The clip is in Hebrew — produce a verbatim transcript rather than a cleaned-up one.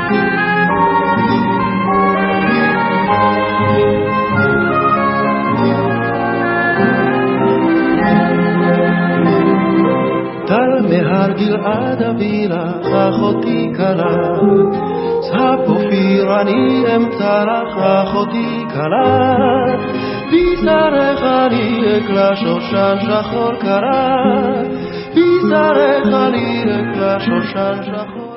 טל מהר גלעד אביא לך אחותי קלה, צהב אופיר אני אמצא לך אחותי קלה, בשרך אני אקלה שושן שחור קרה, בשרך אני אקלה שושן שחור